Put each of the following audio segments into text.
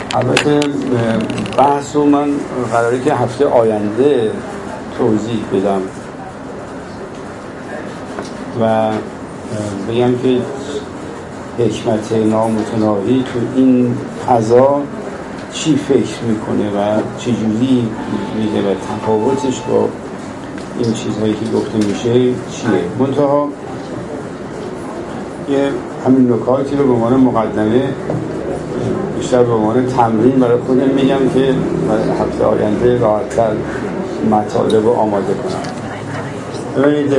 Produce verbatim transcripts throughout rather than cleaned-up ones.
البته بحث رو من قراره که هفته آینده توضیح بدم و بگم که حکمت نامتناهی تو این فضا چی فکر میکنه و چجوری میده و تفاوتش با این چیزهایی که گفته میشه چیه. منتها یه همین نکاتی رو به عنوان مقدمه بیشتر به عنوان تمرین برای خودم میگم که هفته آینده راحت‌تر مطالب رو آماده کنم. ببینید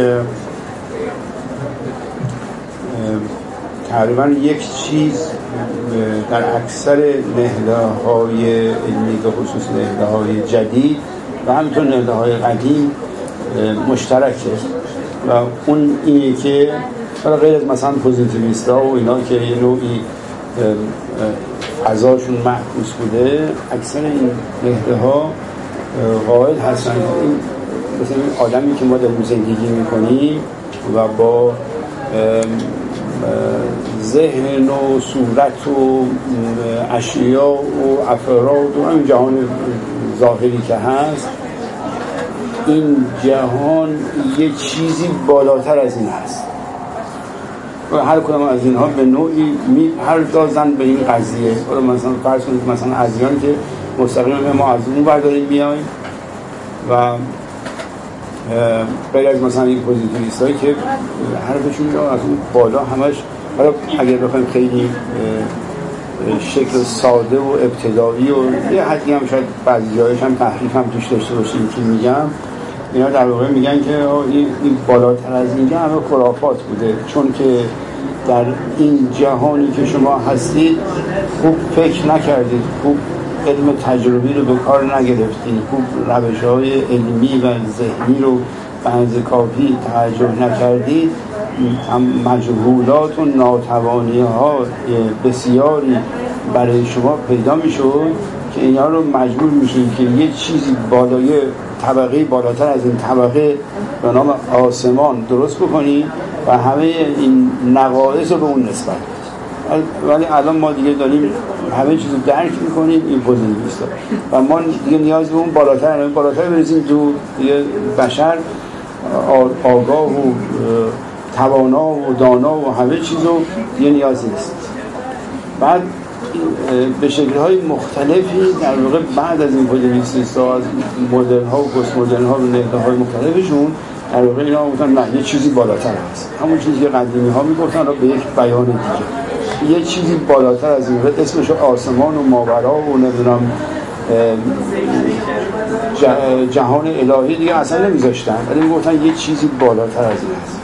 تقریبا یک چیز در اکثر نهادهای علمی به خصوص نهادهای جدید و همینطور نهادهای قدیم مشترکه و اون اینه که غیر از مثلا پوزیتیویست ها و اینا که یه نوعی فضاشون معکوس بوده، اکثر این نهادها قائل هستن این مثلا این آدمی که ما داریم زندگی میکنیم و با ذهن و صورت و اشیا و افراد و همین جهان ظاهری که هست، این جهان یه چیزی بالاتر از این هست و هر کدام از اینها به نوعی میپردازن به این قضیه. مثلا فرض کنید مثلا ادیان که مستقیما ما از اون برداریم بیایم و غیر از مثلا این پوزیتیویست هایی که حرفشون از اون بالا همش، حالا اگر بخوایم خیلی شکل ساده و ابتدایی و یه حدی هم شاید بعضی جایش هم تحریف هم توش داشته باشیم که میگم، اینا در واقع میگن که این بالاتر از اینجا همه خرافات بوده، چون که در این جهانی که شما هستید خوب فکر نکردید، خوب علم تجربی رو به کار نگرفتید، خوب روش‌های علمی و ذهنی رو به اندازه کافی توجه نکردید، مجهولات و ناتوانی‌ها بسیاری برای شما پیدا میشود که اینا رو مجبور میشین که یه چیزی بالای طبقه بالاتر از این طبقه به نام آسمان درست بکنید و همه این نقایص رو به اون نسبت. ولی الان ما دیگه داریم همه چیز رو درک میکنیم این پوزیتیویست و ما دیگه نیاز به اون بالاتر بالاتر برسیم تو دیگه بشر آگاه و توانا و دانا و همه چیز رو دیگه نیاز نیست. بعد به شکل‌های مختلفی در واقع بعد از این پوزیتیویست ها از مدرن ها و پست مدرن ها و نهادهای مختلفشون در واقع اینا گفتن نه یه چیزی بالاتر هست، همون چیزی که قدیمی ها میگفتن رو به یک بیان دیگه یه چیزی بالاتر از این اسمش آسمان و ماورا و نمیدونم جهان الهی دیگه اصلا نمیذاشتن، ولی میگفتن یه چیزی بالاتر از این هست.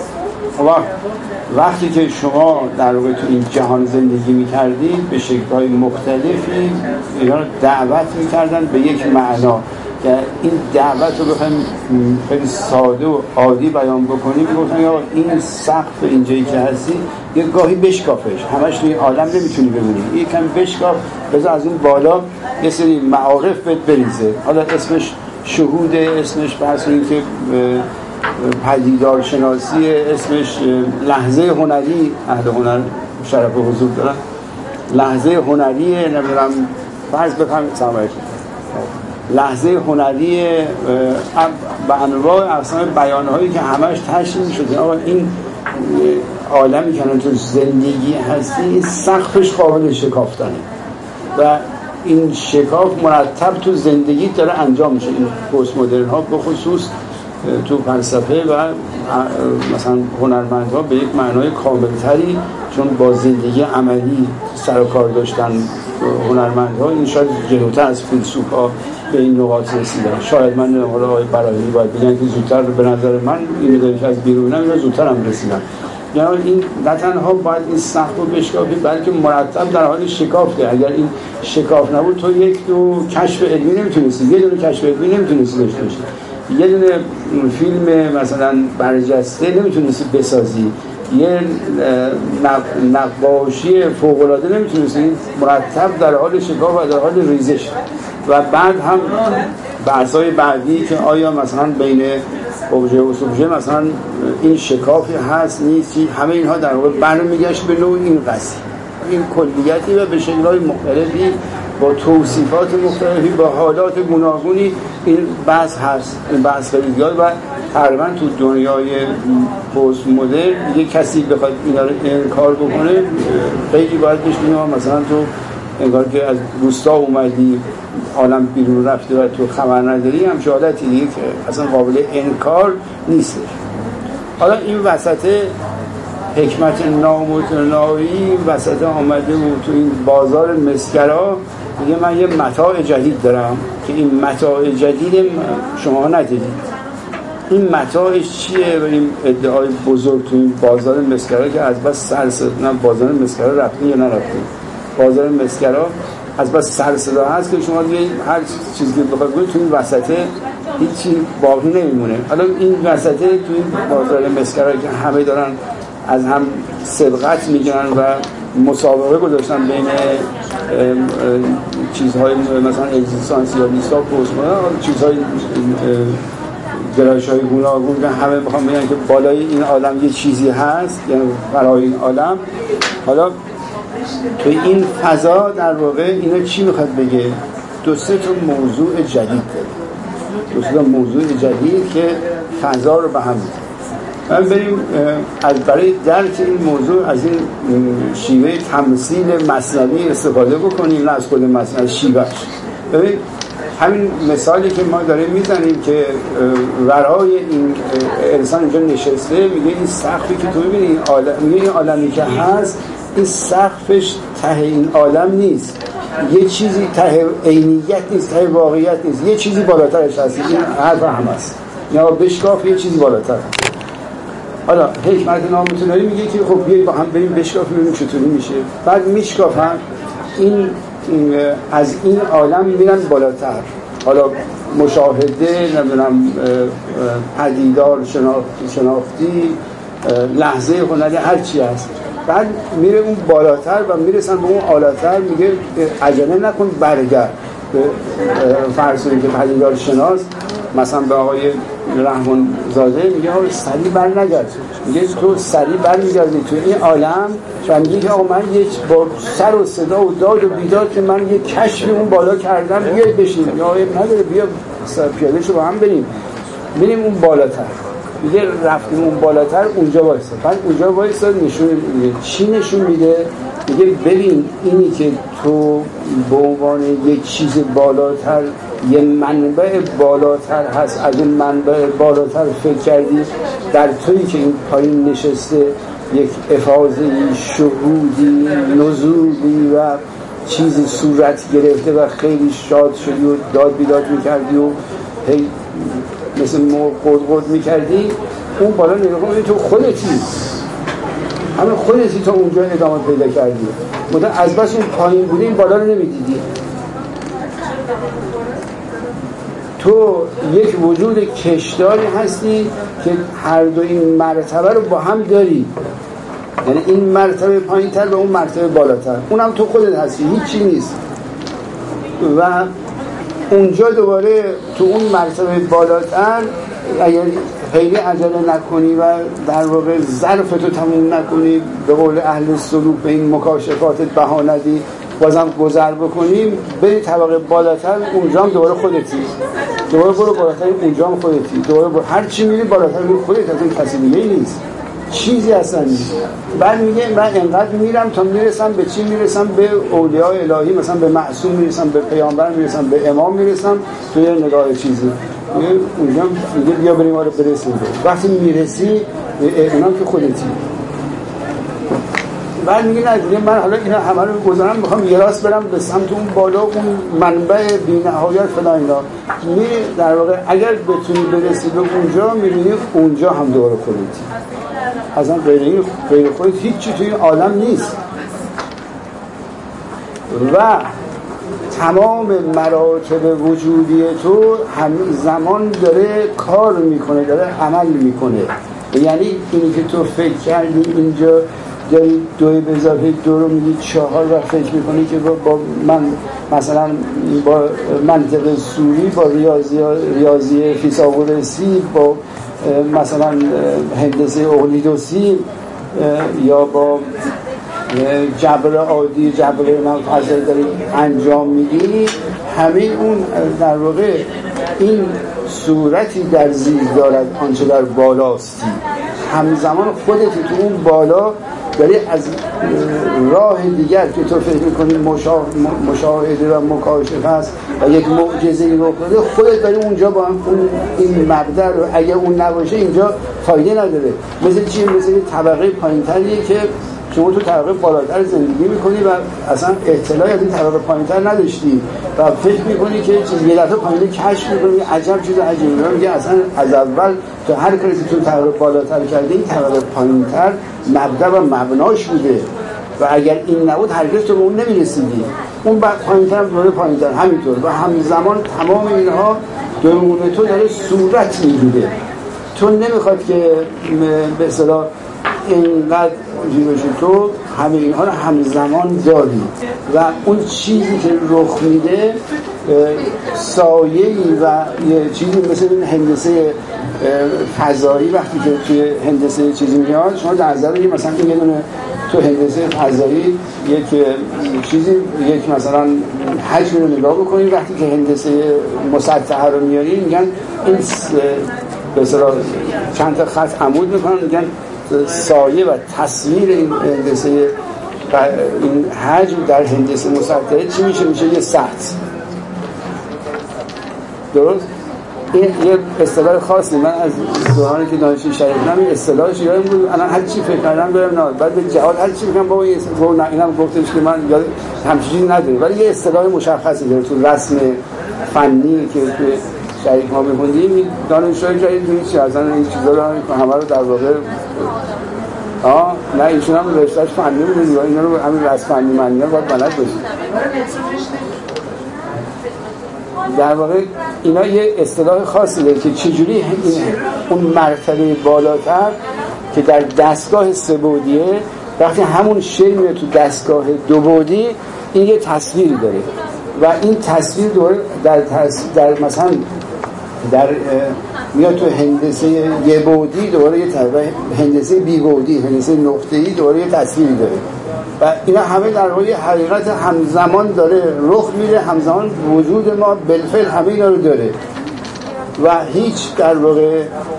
و وقتی که شما در واقع تو این جهان زندگی میکردید به شکل‌های مختلفی اینا رو دعوت میکردن به یک معنا که این دعوت رو بخوایم خیلی ساده و عادی بیان بکنیم، میگفتن یا این سقف اینجایی که هستی یه گاهی بشکافش، همش توی عالم نمیتونی بمونی، یکم بشکاف بذار از اون بالا یه سری معارف بهت بریزه، حالا اسمش شهوده، اسمش بحث این که پدیدار شناسی، اسمش لحظه هنری، اهل هنر شرف حضور دارن، لحظه هنری نمیدونم فرض بکنم سلام علیکم لحظه هنری به انواع اقسام بیانهایی که همش تشریح شده. آقا این عالمی که تو زندگی هستی سقفش قابل شکافتنه و این شکاف مرتب تو زندگی داره انجام میشه. این پست مدرن ها به خصوص تو فلسفه و مثلا هنرمندها به یک معنای کاملتری، چون با زندگی عملی سر و کار داشتن هنرمندها، این شاید جلوتر از فیلسوفا به این نقاط رسیدن. شاید من حالا آقای برایمی باید بگن که زودتر به نظر من این داری که از بیرونم اینا زودتر هم رسیدن. یعنی این نه تنها باید این سقف رو بشکافی بلکه مرتب در حال شکافته. اگر این شکاف نبود تو یک دو کشف علمی نمیتونستی، یه دونه کشف علمی نمیتونستی داشته باشی، یه دونه فیلم مثلا برجسته نمیتونستی بسازی، یه نقاشی فوق‌العاده نمیتونستی، مرتب در حال شکاف و در حال ریزش. و بعد هم بحث‌های بعدی که آیا مثلا بین ابژه و سوژه مثلا این شکافی هست نیست، همه اینها در واقع برمیگشت به نوع این قضیه. این کلیتی و به شکل‌های مختلفی با توصیفات مختلفی با حالات گوناگونی این بحث هست. این بحث خیلی زیاد و تقریبا تو دنیای پست مدرن دیگه کسی بخواد اینا رو انکار بکنه خیلی باید بهش بگیم مثلا تو انگار که از روستا اومدی عالم بیرون رفته و تو خبر نداری، هم حالتی دیگه که اصلا قابل انکار نیست. حالا این وسط حکمت نامتناهی وسط آمده بود تو این بازار مسکرا میگه من یه متاع جدید دارم که این متاع جدید شما ندیدید. این متاعش چیه؟ و این ادعای بزرگ تو این بازار مسکرا که از بس سرصدا، نه بازار مسکرا رفتین یا نرفتین، بازار مسکرا از بس سرصدا هست که شما دیگه هر چیزی که بخواید بگید تو این وسطه هیچی باقی نمیمونه. حالا این وسطه تو این بازار مسکرا که همه دارن از هم سبقت میگیرن و مسابقه گذاشتن بین چیزهای مثلا اگزیستانسیالیست ها و پستمدرن، چیزهای گرایش‌های گوناگون که همه میخوان بگن که بالای این عالم یه چیزی هست، یعنی برای این عالم. حالا توی این فضا در واقع اینا چی میخواد بگه؟ دو سه تا موضوع جدید داره، دو سه تا موضوع جدید که فضا رو به هم می‌زنه. من بریم از برای درک این موضوع از این شیوه تمثیل مثنوی استفاده بکنیم، نه از خود مثنوی، از شیوهش. ببین همین مثالی که ما داریم میزنیم که ورای این انسان اینجا نشسته، میگه این سقفی که تو میبینی این عالم، میگه این عالمی که هست این سقفش ته این عالم نیست، یه چیزی ته عینیت نیست، ته واقعیت نیست، یه چیزی بالاترش هست. این حرف هم هست یا بشکاف یه چیزی بالاتر. حالا حکمت نامتناهی میگه که خب بیایی با هم بریم بشکافیم ببینیم چطوری میشه. بعد میشکافن، این از این عالم میرن بالاتر، حالا مشاهده، نمیدونم پدیدار شناختی، لحظه هنری، هر چی هست. بعد میره اون بالاتر و میرسن به اون عالاتر، میگه عجله نکن برگرد. به فرسوی که پدیدار شناس مثلا به آقای رحمان زاده میگه ها سریع بر نگرد، میگه تو سریع بر میگردی تو این عالم و میگه که آقا من یک با سر و صدا و داد و بیداد که من یک کشف اون بالا کردم، بیاید بشین، یا آقای نداره بیا پیاده شو با هم بریم بریم اون بالاتر. میگه رفتیم اون بالاتر، اونجا وایسا. بعد اونجا وایسا نشون میده. چی نشون میده؟ میگه ببین اینی که تو به عنوان یک چیز بالاتر، یه منبع بالاتر هست، از اون منبع بالاتر فکر کردی، در تویی که این پایین نشسته یک افاضه‌ای، شهودی، نزولی و چیزی صورت گرفته و خیلی شاد شدی و داد بیداد میکردی و هی مثل مو قد قد میکردی، اون بالا نگاه کنی تو خودتی، همه خودتی تا اونجا ادامه پیدا کردی. مدن از بس اون پایین بودی این بالا رو نمیدیدی. تو یک وجود کشداری هستی که هر دو این مرتبه رو با هم داری، یعنی این مرتبه پایین تر به اون مرتبه بالاتر، اونم تو خودت هستی، هیچی نیست. و اونجا دوباره تو اون مرتبه بالاتر اگر خیلی عجله نکنی و در واقع ظرفتو تموم نکنی، به قول اهل سلوک به این مکاشفاتت بها ندی، بازم گذر بکنیم بری طبقه بالاتر، اونجا هم دوباره خودتی، دوباره برو بالاتر، اونجا هم خودتی، دوباره برو. هر چی میری بالاتر میری خودت، از این کسی دیگه نیست، چیزی اصلا نیست. بعد میگه من انقدر میرم تا میرسم به چی؟ میرسم به اولیاء الهی، مثلا به معصوم میرسم، به پیامبر میرسم، به امام میرسم، توی نگاه چیزی میگه اونجا میگه بیا بریم آره برسیم. وقتی میرسی اونم که خودتی. بعد میگه نه دیگه من حالا اینا همه رو گذارم، میخوام یه راست برم به سمت اون بالا، اون منبع بی‌نهایت فلان اینا. میری در واقع اگر بتونی برسی به اونجا، میبینی اونجا هم دوباره خودتی، اصلا غیر غیر خودت هیچی توی این عالم نیست. و تمام مراتب وجودی تو همین زمان داره کار میکنه، داره عمل میکنه. یعنی اینی که تو فکر کردی اینجا داری دوی به اضافه دو رو میگی چهار و فکر میکنی که با, با من مثلا با منطق سوری، با ریاضی ریاضی فیثاغورسی، با مثلا هندسه اقلیدوسی یا با جبر عادی جبر منفصل داری انجام میدی، همه اون در واقع این صورتی در زیر دارد آنچه در بالاستی. همزمان خودت تو اون بالا داری از راه دیگر که تو فکر میکنی مشاهده و مکاشفه است و یک معجزه رخ داده، خودت داری اونجا با هم اون این مبدأ رو، اگه اون نباشه اینجا فایده نداره. مثل چی؟ مثل طبقه پایین‌تریه که شما تو طبقه بالاتر زندگی میکنی و اصلا اطلاعی از این طبقه پایین‌تر نداشتی و فکر میکنی که یه دفعه پایین کشف میکنی عجب چیز عجیبی رو میگه. اصلا از اول تو هر کاری که تو طبقه بالاتر کردی این طبقه پایین‌تر مبدأ و مبناش بوده و اگر این نبود هرگز تو به اون نمیرسیدی. اون بعد پایین‌تر هم دوره پایین‌تر همینطور و همزمان تمام اینها درون تو داره صورت میگیره. تو نمیخواد که به اصطلاح اینقدر جیبشی، تو همه اینها رو همزمان داری و اون چیزی که رخ میده سایه‌ای و یه چیزی مثل این هندسه فضایی وقتی که توی هندسه چیزی میاد شما در نظر بگید مثلا یه دونه تو هندسه فضایی یک چیزی یک مثلا حجمی رو نگاه بکنید، وقتی که هندسه مسطحه رو میارید میگن این به اصطلاح چند تا خط عمود میکنن، میگن سایه و تصویر این هندسه این حجم در هندسه مسطحه چی میشه؟ میشه یه سطح. درست؟ این یه اصطلاح خاصی من از دورانی که دانشجوی شریف بودم این اصطلاحش یادم بود. الان هر چی فکر کردم دارم نه بعد به جهاد هر چی میگم بابا این نه اینم گفتش که من یاد همچین چیزی ندارم، ولی یه اصطلاح مشخصی داره تو رسم فنی که تو شریف ما می‌خوندیم. دانشجوی شریف توی چی اصلا این چیزا رو همه رو در واقع آه نه ایشون هم رشتهش فنی بود دیگه، اینا رو همین رسم فنی معنی ها باید بلد باشید. در واقع اینا یه اصطلاح خاصی داره که چجوری اون مرتبه بالاتر که در دستگاه سه بعدیه وقتی همون شی میره تو دستگاه دو بعدی این یه تصویری داره و این تصویر دوره در, تص... در مثلا در میاد تو هندسه یه بعدی دوباره یه طبقه هندسه بی بعدی هندسه نقطه‌ای دوباره یه تصویری داره و اینا همه در واقع حقیقت همزمان داره رخ میده، همزمان وجود ما بالفعل همه اینا رو داره و هیچ در واقع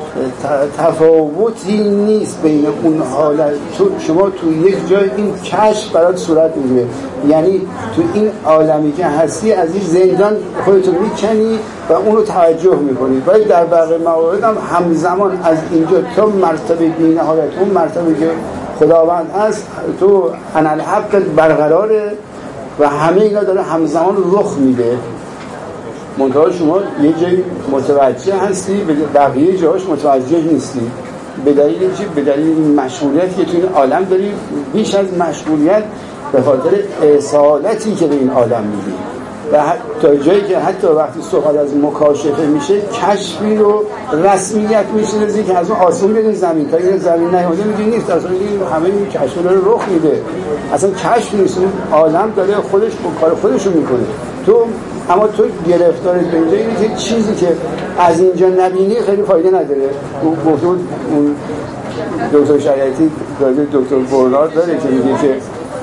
تفاوتی نیست بین اون حالت. تو شما تو یک جای این کشف برات صورت میگیره، یعنی تو این عالمی که هستی از این زندان خودتو میکنی و اون رو توجه میکنی، ولی در بقیه موارد هم همزمان از اینجا تا مرتبه بی‌نهایت اون مرتبه که خداوند هست تو انالحق برقراره و همه اینا داره همزمان رخ میده. منتها شما یه جایی متوجه هستی به بقیه جاهاش متوجه نیستی. به دلیل چی؟ به دلیل این مشغولیتی که تو این عالم داری، بیش از مشغولیت به خاطر اصالتی که به این عالم میدی و تا جایی که حتی وقتی صحبت از مکاشفه میشه کشفی رو رسمیت میشنازی که از اون آسمون بیاد زمین تا این زمین نیامده میگی نیست، اصلا این همه این کشف داره رخ میده، اصلا کشف نیست، اون عالم داره خودش کار خودش رو میکنه. تو اما تو گرفتار به اینجا اینه که چیزی که از اینجا نبینی خیلی فایده نداره. گفته بود اون دکتر شریعتی دکتر برنارد داره که میگه که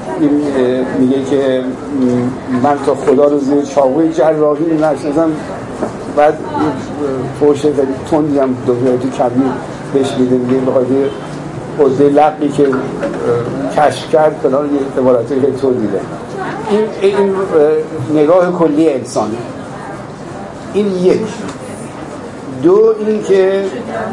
میگه که من تا خدا رو زیر چاقوی جراحی نشناسم، بعد فوش خیلی تندی هم دکتر تو کبیر بهش میده، میگه به خاطر عضو لقی که کشف کرد فلان یه عبارتی که تو دیده. این این نگاه کلی انسانه. این یک. دو این که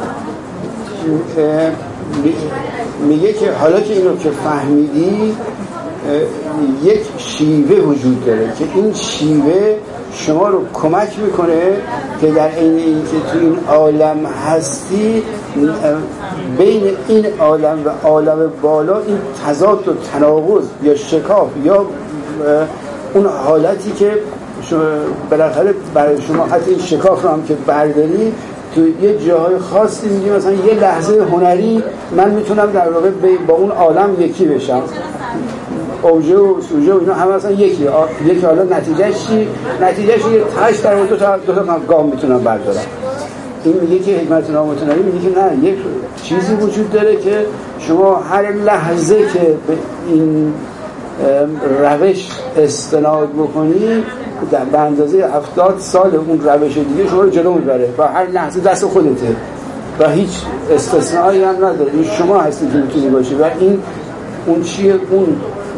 میگه که حالا که اینو که فهمیدی یک شیوه وجود داره که این شیوه شما رو کمک میکنه که در این این که تو این عالم هستی بین این عالم و عالم بالا این تضاد و تناقض یا شکاف یا اون حالتی که بالاخره برای شما حتی این شکاف رو هم که برداری تو یه جاهای خاصی میگی مثلا یه لحظه هنری من میتونم در واقع با اون عالم یکی بشم، اوجه و سوژه و اینا همه اصلا یکی یکی حالا نتیجهش چی؟ نتیجهش یه تاش در دو تا دو تا گام میتونم بردارم. این میگه که حکمت نامتناهی میگه که نه، یک چیزی وجود داره که شما هر لحظه که به این روش استناد بکنی به اندازه هفتاد سال اون روش دیگه شما رو جلو میبره و هر لحظه دست خودته و هیچ استثنایی هم نداره. این شما هستی که میتونی باشی و این اون چیه؟ اون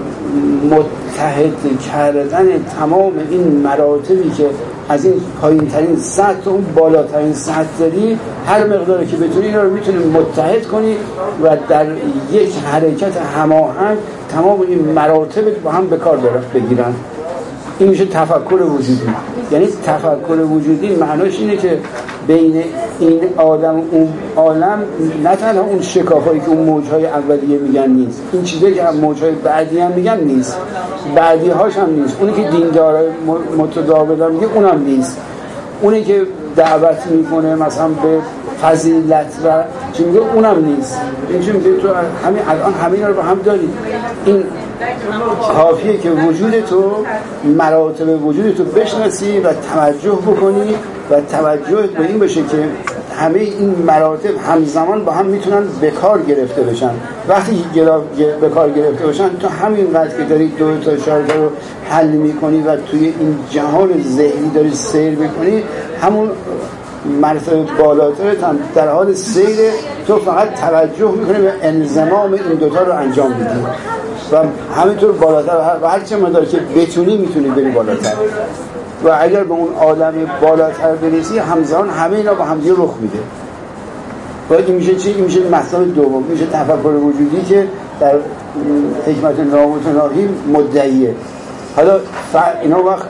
متحد کردن تمام این مراتبی که از این پایین ترین سطح تا اون بالاترین سطح داری، هر مقداری که بتونی اینا رو میتونی متحد کنی و در یک حرکت هماهنگ تمام این مراتب با هم به کار بگیرن. این میشه تفکر وجودی. یعنی تفکر وجودی معناش اینه که بین این آدم و اون عالم نه تنها اون شکافایی که اون موجهای اولیه میگن نیست، این چیزایی که موجهای بعدی هم میگن نیست، بعدی هاش هم نیست، اونی که دیندارای متداول میگه اونم نیست، اونی که دعوت میکنه مثلا به فضیلت و چی میگه اونم نیست. این چی میگه؟ تو همین الان همین رو با هم داری. این کافیه که وجود تو، مراتب وجود تو بشناسی و توجه بکنی و توجه به این بشه که همه این مراتب همزمان با هم میتونن به کار گرفته بشن. وقتی به کار گرفته بشن تو همینقدر که داری دو تا چهار تا رو حل میکنی و توی این جهان ذهنی داری سیر میکنی، همون مرتبه بالاترت هم در حال سیر، تو فقط توجه میکنی و انضمام این دوتا رو انجام میدی و همینطور بالاتر و هر چه مقدار که بتونی میتونی بری بالاتر و اگر به اون عالم بالاتر برسی همزمان همه اینا با هم دیگه رخ میده. و این میشه چی؟ این میشه مطلب دوم، میشه تفکر وجودی که در حکمت نامتناهی مدعیه. حالا اینا وقت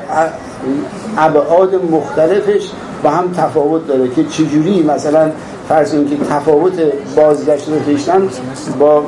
ابعاد مختلفش با هم تفاوت داره که چجوری مثلا فرض کنید که تفاوت بازگشت رو داشتن با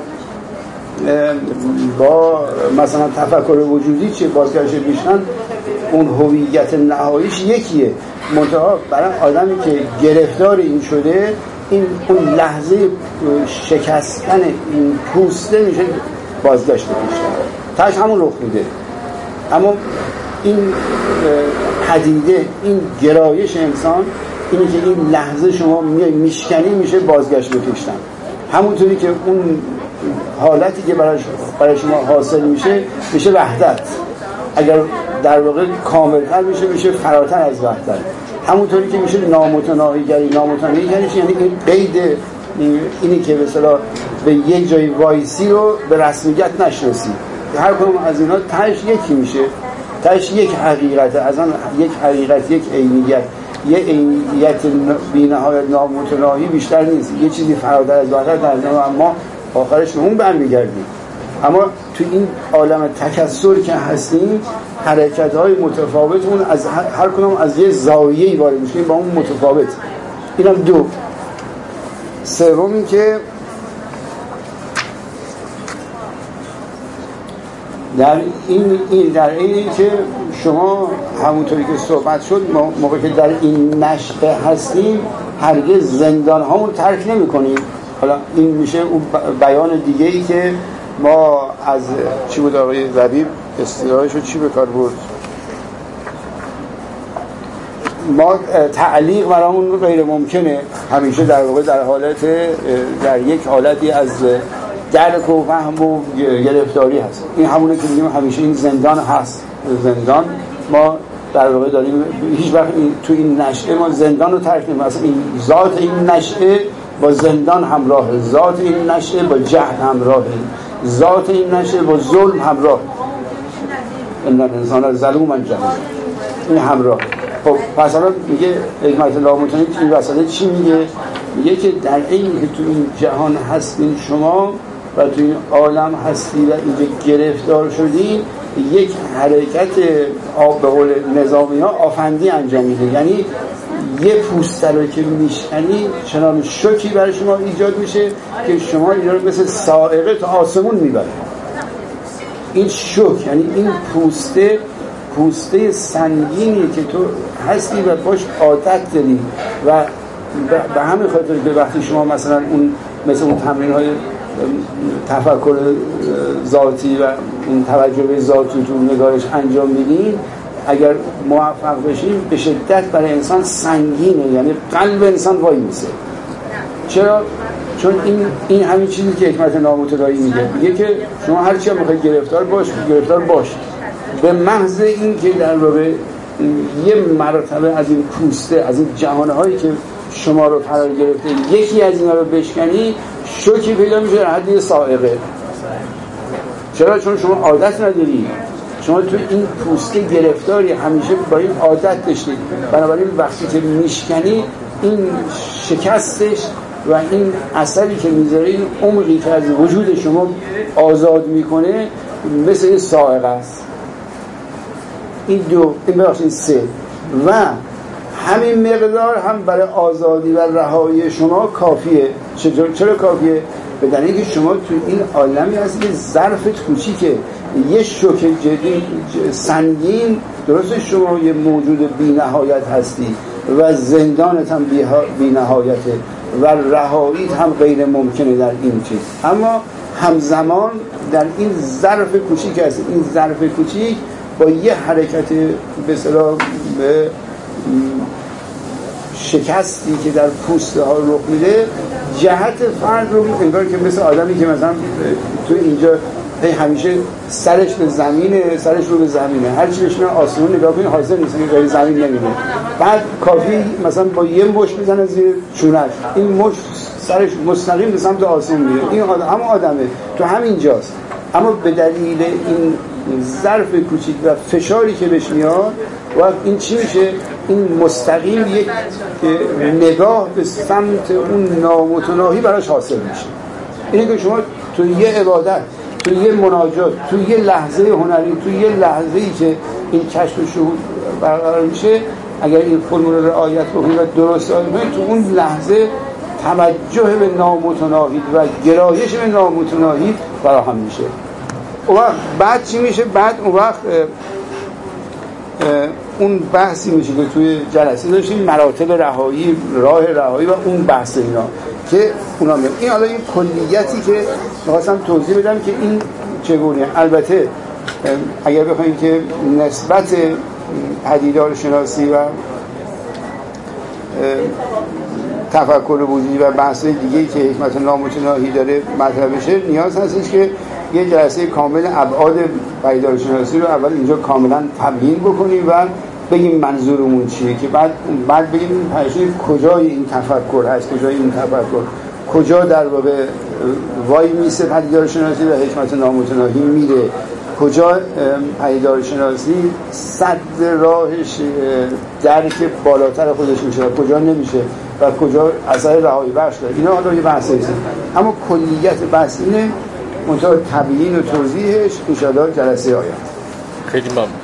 با مثلا تفکر وجودی چه بازگشت بیشتن، اون هویت نهاییش یکیه، منتها برای آدمی که گرفتار این شده، این اون لحظه شکستن این پوسته میشه بازگشت بیشتن، تاش همون رخ میده. اما این پدیده، این گرایش انسان اینی که این لحظه شما میای میشکنی میشه بازگشت بکشتن، همونطوری که اون حالتی که برای برای شما حاصل میشه میشه وحدت، اگر در واقع کاملتر میشه میشه فراتر از وحدت، همونطوری که میشه نامتناهی گری. نامتناهی گریش یعنی این قید اینی که به اصطلاح به یک جای وایسی رو به رسمیت نشناسی، هر کدوم از اینا تاش یکی میشه، تاش یک حقیقته، از آن یک حقیقت، یک عینیت، یه عینیت بی‌نهایت نامتناهی بیشتر نیست، یه چیزی فراتر از وحدت در اما آخرش به اون برمیگردیم. اما تو این عالم تکثر که هستیم حرکت‌های متفاوتمون از هر کدوم از یه زاویه‌ای وارد میشیم با اون متفاوت. اینم دو. سومی که در این, این در این که شما همونطوری که صحبت شد موقعی که در این نشأه هستیم هرگز زندان هامون ترک نمی کنیم. حالا این میشه اون بیان دیگه ای که ما از چی بود آقای ربیب اصطلاحش رو چی به کار برد؟ ما تعلیق برامون غیر ممکنه، همیشه در واقع در حالت در یک حالتی از درک و فهم و گرفتاری هست. این همونه که میگیم همیشه این زندان هست. زندان ما در واقع داریم هیچ وقت تو این نشأه ما زندان رو ترک نمی‌کنیم. اصلا این ذات این نشأه با زندان همراهه، ذات این نشأه با جهل همراهه، ذات این نشأه با ظلم همراه. ان الانسان ظلوما جهول، این همراه. خب پس الان میگه حکمت نامتناهی این وسط چی میگه؟ میگه که در این که تو این جهان هستین شما و تو این عالم هستی و اینجا گرفتار شدین، یک حرکت آب به قول نظامی ها آفندی انجام میده. یعنی یه پوسته رو که میشکنی چنان شوکی برای شما ایجاد میشه که شما اینا رو مثل صاعقه تا آسمون میبره. این شوک یعنی این پوسته پوسته سنگینی که تو هستی و باش عادت داری و به همین خاطر به وقتی شما مثلا اون مثل اون تمرین های تفکر ذاتی و اون توجه به ذاتی تو نگاهش انجام میدین، اگر موفق بشیم به شدت برای انسان سنگینه، یعنی قلب انسان وای میسه. چرا؟ چون این این همین چیزی که حکمت نامتناهی میگه، میگه که شما هر چی هم میخواید گرفتار باش، گرفتار باش. به محض این که در واقع یه مرتبه از این پوسته، از این جهانهایی که شما رو فرا گرفته، یکی از اینا رو بشکنی، شوکی پیدا میشه در حد صاعقه. چرا؟ چون شما عادت نداری، شما تو این پوسته گرفتاری، همیشه با این عادت داشتید. بنابراین وقتی که میشکنی، این شکستش و این اثری که میذاره، این عمقی که از وجود شما آزاد میکنه، مثل این صاعقه است. این دو، این بخشین سه، و همین مقدار هم برای آزادی و رهایی شما کافیه. چطور؟ چرا کافیه؟ به دلیل اینکه شما تو این عالمی هستی که ظرفت کوچیکه، یه شوک جدی سنگین، درسته شما یه موجود بی نهایت هستی و زندانت هم بی نهایته و رهاییت هم غیر ممکنه در این چیز، اما همزمان در این ظرف کوچیک هست. این ظرف کوچیک با یه حرکت به اصطلاح به شکستی که در پوسته ها رخ میده، جهت فرد رو انگار که مثل آدمی که مثلا تو اینجا همیشه سرش به زمینه، سرش رو به زمینه، هر چی بشینه آسمون نگاه کنید حاضر نیست که غیر زمین نمیده. بعد کافی مثلا با یه مشت بزنه زیر چونش، این مشت سرش مستقیم به سمت آسمون میره. این آدم هم آدمه تو همین جاست، اما به دلیل این ظرف کوچیک و فشاری که بهش میاد، وقت این چی میشه؟ این مستقیم یک نگاه به سمت اون نامتناهی براش حاصل میشه. اینه که شما تو یه عبادت، تو یه مناجات، تو یه لحظه هنری، تو یه لحظه‌ای که این کشف و شهود برقرار میشه، اگر این فرمول رو رعایت بکنید و درست کنید، تو اون لحظه توجه به نامتناهی و گرایش به نامتناهی فراهم میشه. اون وقت بعد چی میشه؟ بعد اون وقت اون بحثی میشه که توی جلسه داشتیم، مراتب رهایی، راه رهایی و اون بحث اینا که اونا میاد. این حالا این کلیتی که می‌خواستم توضیح بدم که این چگونه. البته اگر بخوایم که نسبت پدیدار شناسی و تفکر وجودی و بحث دیگه‌ای که حکمت نامتناهی داره مطرح بشه، نیاز هستش که یه جلسه کامل ابعاد پدیدار شناسی رو اول اینجا کاملا تبیین بکنیم و بگیم منظورمون چیه، که بعد بعد بگیم این کجای این تفکر هست، کجای این تفکر کجا در واقع وای میسه پدیدار شناسی و حکمت نامتناهی میره، کجا پدیدار شناسی صد راهش درک بالاتر خودش میشه و کجا نمیشه و کجا اثر رهایی بخش داره. اینا حالا یه بحثی هست، اما کلیت بحث اینه، منتها تبیین و توضیحش انشاءالله جلسه آینده. خیلی ممنون.